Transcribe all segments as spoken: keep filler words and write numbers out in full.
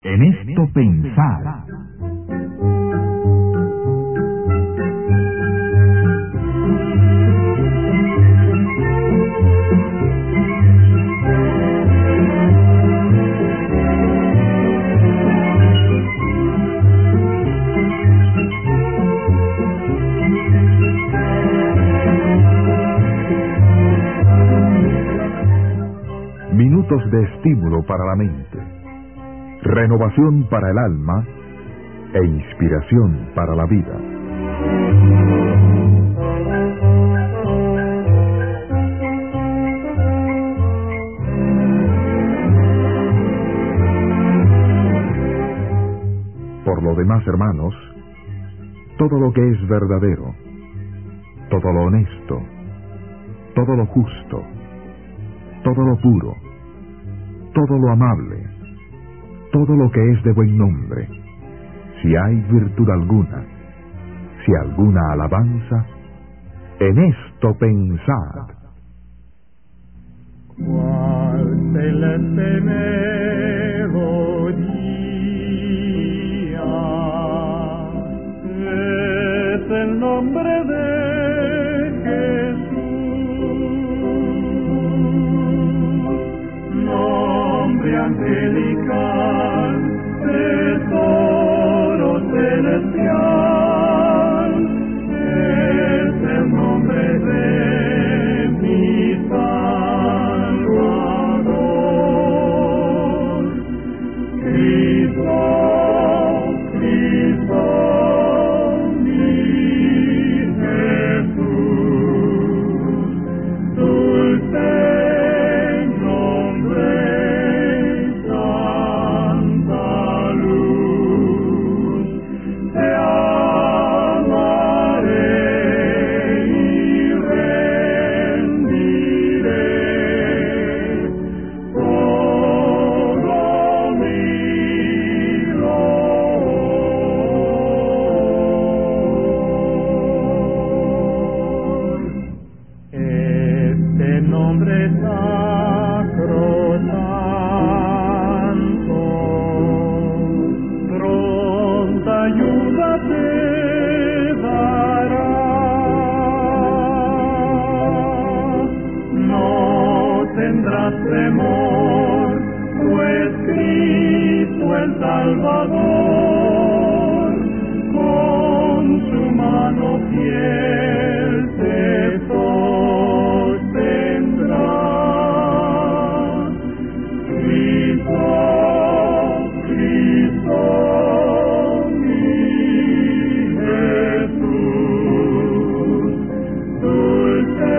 En esto pensar. Minutos de estímulo para la mente, renovación para el alma e inspiración para la vida. Por lo demás, hermanos, todo lo que es verdadero, todo lo honesto, todo lo justo, todo lo puro, todo lo amable, todo lo que es de buen nombre, si hay virtud alguna, si alguna alabanza, en esto pensad. Cuál celeste melodía es el nombre de angelical, tesoro celestial, es el nombre de mi Salvador. Cristo, Cristo, mi Jesús, dulce temor, pues Cristo el Salvador, con su mano fiel te sostendrá. Cristo, Cristo, mi Jesús, dulce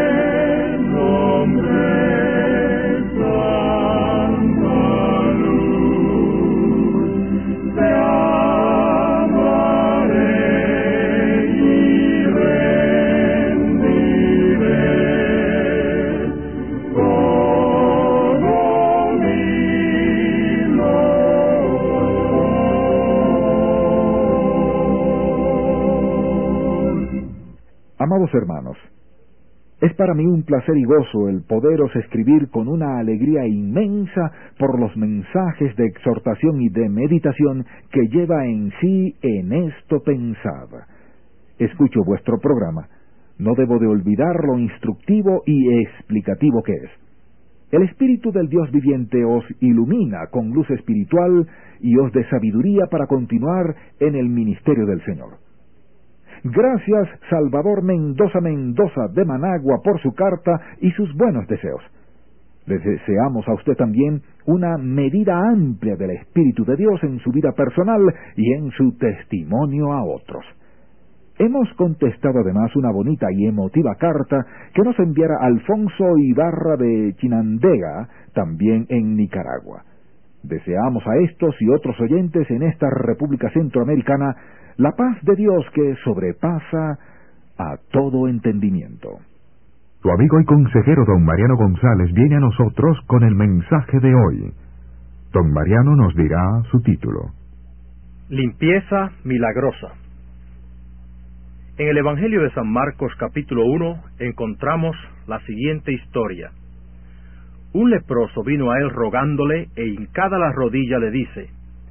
Amados hermanos, es para mí un placer y gozo el poderos escribir con una alegría inmensa por los mensajes de exhortación y de meditación que lleva en sí En esto pensad. Escucho vuestro programa, no debo de olvidar lo instructivo y explicativo que es. El Espíritu del Dios viviente os ilumina con luz espiritual y os dé sabiduría para continuar en el ministerio del Señor. Gracias, Salvador Mendoza Mendoza de Managua, por su carta y sus buenos deseos. Le deseamos a usted también una medida amplia del Espíritu de Dios en su vida personal y en su testimonio a otros. Hemos contestado además una bonita y emotiva carta que nos enviara Alfonso Ibarra de Chinandega, también en Nicaragua. Deseamos a estos y otros oyentes en esta República Centroamericana la paz de Dios que sobrepasa a todo entendimiento. Tu amigo y consejero don Mariano González viene a nosotros con el mensaje de hoy. Don Mariano nos dirá su título. Limpieza milagrosa. En el Evangelio de San Marcos capítulo uno encontramos la siguiente historia. Un leproso vino a él rogándole e hincada la rodilla le dice: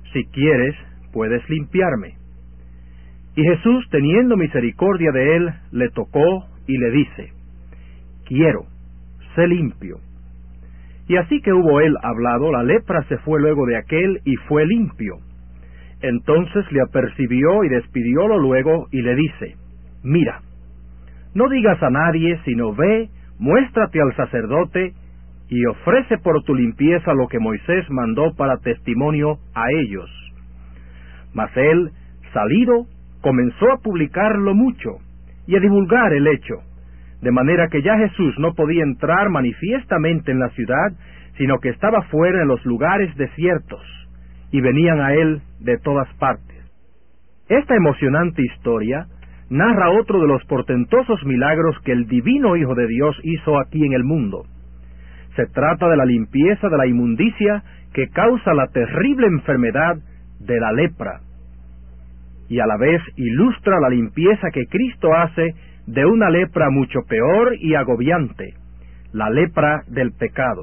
si quieres, puedes limpiarme. Y Jesús, teniendo misericordia de él, le tocó y le dice, quiero, sé limpio. Y así que hubo él hablado, la lepra se fue luego de aquél y fue limpio. Entonces le apercibió y despidiólo luego y le dice, mira, no digas a nadie, sino ve, muéstrate al sacerdote y ofrece por tu limpieza lo que Moisés mandó para testimonio a ellos. Mas él, salido, comenzó a publicarlo mucho y a divulgar el hecho, de manera que ya Jesús no podía entrar manifiestamente en la ciudad, sino que estaba fuera en los lugares desiertos, y venían a él de todas partes. Esta emocionante historia narra otro de los portentosos milagros que el divino Hijo de Dios hizo aquí en el mundo. Se trata de la limpieza de la inmundicia que causa la terrible enfermedad de la lepra, y a la vez ilustra la limpieza que Cristo hace de una lepra mucho peor y agobiante, la lepra del pecado.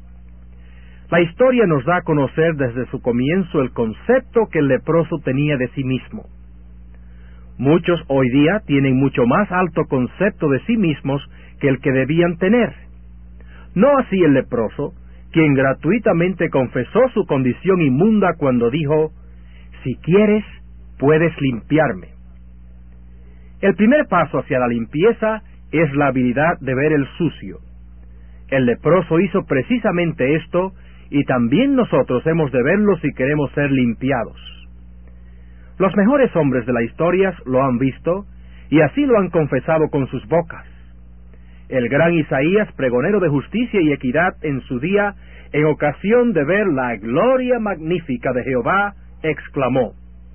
La historia nos da a conocer desde su comienzo el concepto que el leproso tenía de sí mismo. Muchos hoy día tienen mucho más alto concepto de sí mismos que el que debían tener. No así el leproso, quien gratuitamente confesó su condición inmunda cuando dijo, si quieres, puedes limpiarme. El primer paso hacia la limpieza es la habilidad de ver el sucio. El leproso hizo precisamente esto, y también nosotros hemos de verlo si queremos ser limpiados. Los mejores hombres de la historia lo han visto, y así lo han confesado con sus bocas. El gran Isaías, pregonero de justicia y equidad en su día, en ocasión de ver la gloria magnífica de Jehová, exclamó,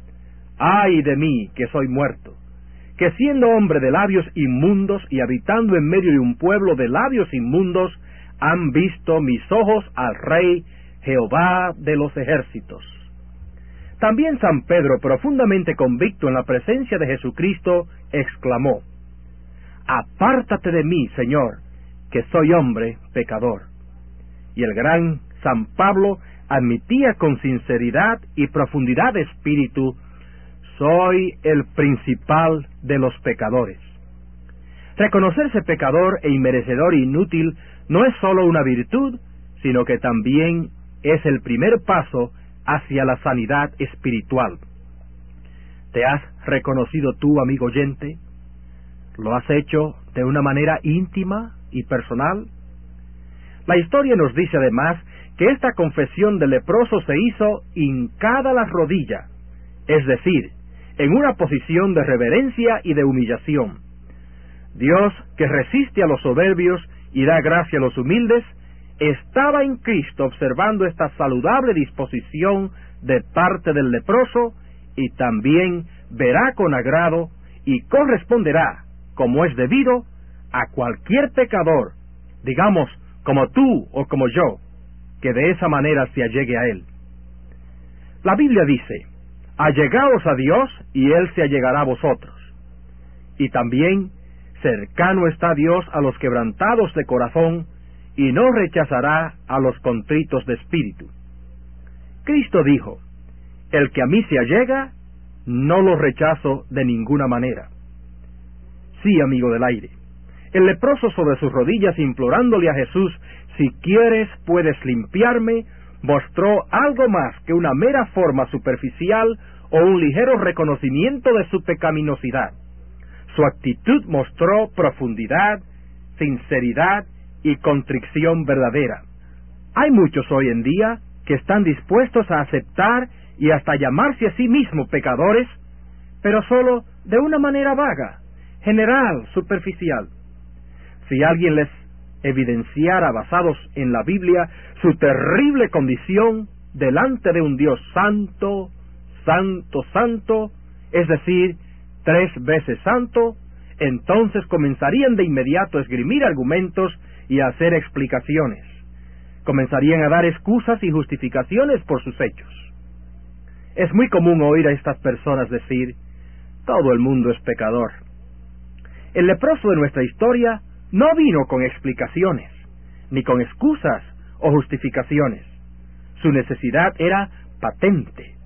¡ay de mí, que soy muerto! Que siendo hombre de labios inmundos y habitando en medio de un pueblo de labios inmundos, han visto mis ojos al Rey Jehová de los ejércitos. También San Pedro, profundamente convicto en la presencia de Jesucristo, exclamó, apártate de mí, Señor, que soy hombre pecador. Y el gran San Pablo admitía con sinceridad y profundidad de espíritu, soy el principal de los pecadores. Reconocerse pecador e inmerecedor e inútil no es sólo una virtud, sino que también es el primer paso hacia la sanidad espiritual. ¿Te has reconocido tú, amigo oyente? ¿Lo has hecho de una manera íntima y personal? La historia nos dice además que esta confesión del leproso se hizo hincada la rodilla, es decir, en una posición de reverencia y de humillación. Dios, que resiste a los soberbios y da gracia a los humildes, estaba en Cristo observando esta saludable disposición de parte del leproso, y también verá con agrado y corresponderá, como es debido, a cualquier pecador, digamos, como tú o como yo, que de esa manera se allegue a Él. La Biblia dice, allegaos a Dios y Él se allegará a vosotros. Y también, cercano está Dios a los quebrantados de corazón, y no rechazará a los contritos de espíritu. Cristo dijo, el que a mí se allega, no lo rechazo de ninguna manera. Sí, amigo del aire, el leproso sobre sus rodillas implorándole a Jesús, si quieres puedes limpiarme, mostró algo más que una mera forma superficial o un ligero reconocimiento de su pecaminosidad. Su actitud mostró profundidad, sinceridad y contrición verdadera. Hay muchos hoy en día que están dispuestos a aceptar y hasta llamarse a sí mismos pecadores, pero solo de una manera vaga, general, superficial. Si alguien les evidenciara, basados en la Biblia, su terrible condición delante de un Dios santo, santo, santo, es decir, tres veces santo, entonces comenzarían de inmediato a esgrimir argumentos y a hacer explicaciones. Comenzarían a dar excusas y justificaciones por sus hechos. Es muy común oír a estas personas decir, todo el mundo es pecador. El leproso de nuestra historia no vino con explicaciones, ni con excusas o justificaciones. Su necesidad era patente,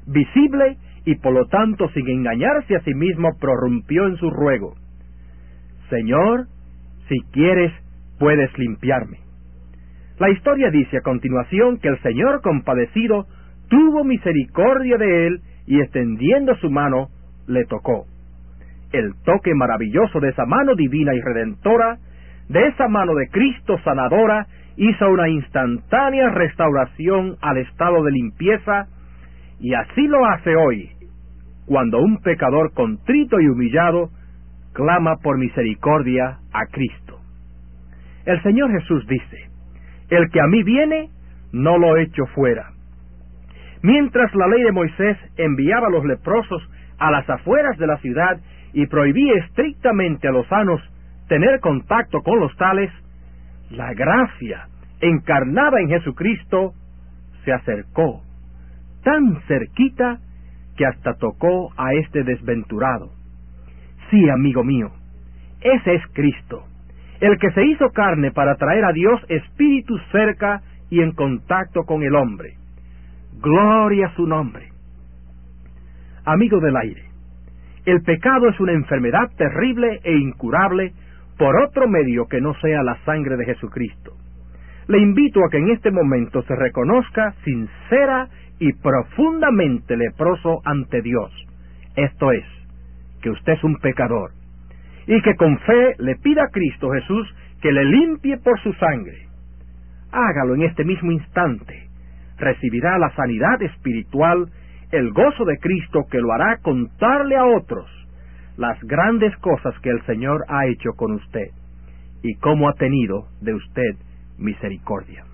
visible, y por lo tanto sin engañarse a sí mismo prorrumpió en su ruego: Señor, si quieres, puedes limpiarme. La historia dice a continuación que el Señor compadecido tuvo misericordia de él y extendiendo su mano, le tocó. El toque maravilloso de esa mano divina y redentora, de esa mano de Cristo sanadora, hizo una instantánea restauración al estado de limpieza, y así lo hace hoy, cuando un pecador contrito y humillado clama por misericordia a Cristo. El Señor Jesús dice: el que a mí viene, no lo echo fuera. Mientras la ley de Moisés enviaba a los leprosos a las afueras de la ciudad y prohibía estrictamente a los sanos tener contacto con los tales, la gracia encarnada en Jesucristo se acercó, tan cerquita que hasta tocó a este desventurado. Sí, amigo mío, ese es Cristo, el que se hizo carne para traer a Dios Espíritu cerca y en contacto con el hombre. Gloria a su nombre. Amigo del aire, el pecado es una enfermedad terrible e incurable por otro medio que no sea la sangre de Jesucristo. Le invito a que en este momento se reconozca sincera y profundamente leproso ante Dios. Esto es, que usted es un pecador, y que con fe le pida a Cristo Jesús que le limpie por su sangre. Hágalo en este mismo instante. Recibirá la sanidad espiritual, el gozo de Cristo que lo hará contarle a otros las grandes cosas que el Señor ha hecho con usted y cómo ha tenido de usted misericordia.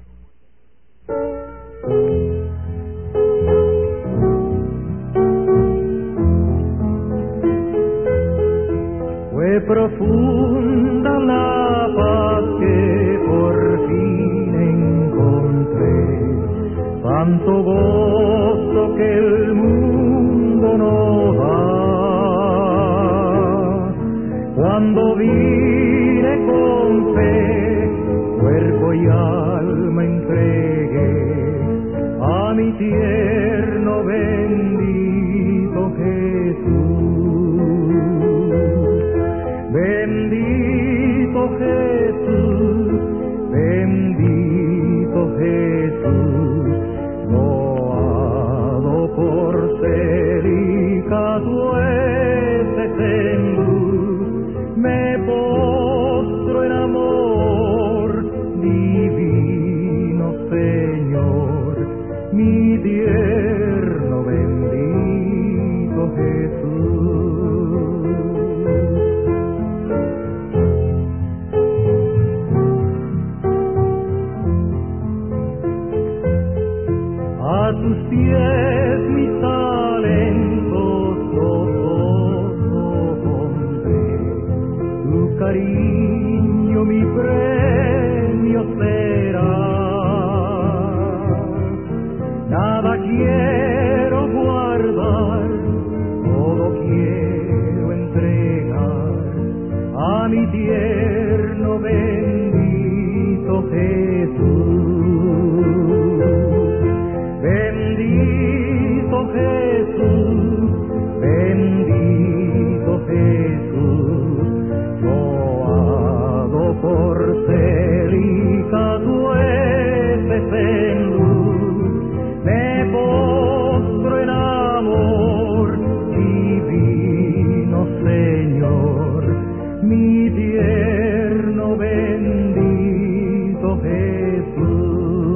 Fue profunda la paz que por fin encontré, tanto gozo que el mundo no da. Cuando vine con fe, cuerpo y alma entregué a mi tierno bendito Jesús. Bendito Jesús, bendito Jesús, loado por ser y casueces en luz, me postro en amor, divino Señor, mi tierno bendito Jesús. A tus pies mis talentos gozoso pondré, tu cariño mi premio será. Nada quiero guardar, todo quiero entregar a mi tierno bendito Jesús. Bendito Jesús, bendito Jesús, loado por ser y casueces en luz, me postro en amor, divino Señor, mi tierno bendito Jesús.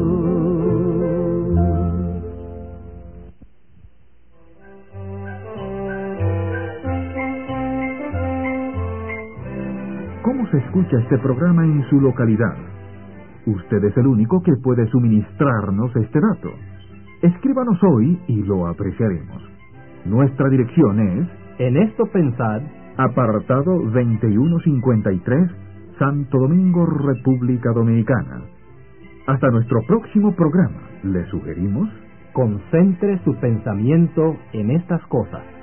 ¿Cómo se escucha este programa en su localidad? Usted es el único que puede suministrarnos este dato. Escríbanos hoy y lo apreciaremos. Nuestra dirección es En esto pensad, apartado veintiuno cincuenta y tres, Santo Domingo, República Dominicana. Hasta nuestro próximo programa, le sugerimos: concentre su pensamiento en estas cosas.